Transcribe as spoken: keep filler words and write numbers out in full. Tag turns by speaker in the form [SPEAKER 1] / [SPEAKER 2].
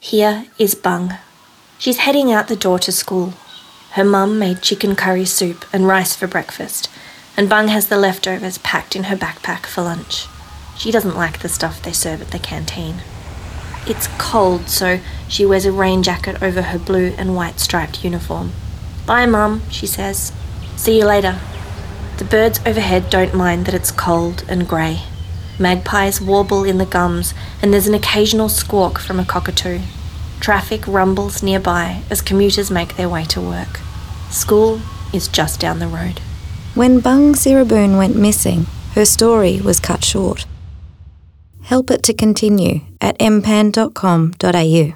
[SPEAKER 1] Here is Bung. She's heading out the door to school. Her mum made chicken curry soup and rice for breakfast, and Bung has the leftovers packed in her backpack for lunch. She doesn't like the stuff they serve at the canteen. It's cold, so she wears a rain jacket over her blue and white striped uniform. "Bye, Mum," she says. "See you later." The birds overhead don't mind that it's cold and grey. Magpies warble in the gums, and there's an occasional squawk from a cockatoo. Traffic rumbles nearby as commuters make their way to work. School is just down the road.
[SPEAKER 2] When Bung Siraboon went missing, her story was cut short. Help it to continue at m pan dot com dot a u.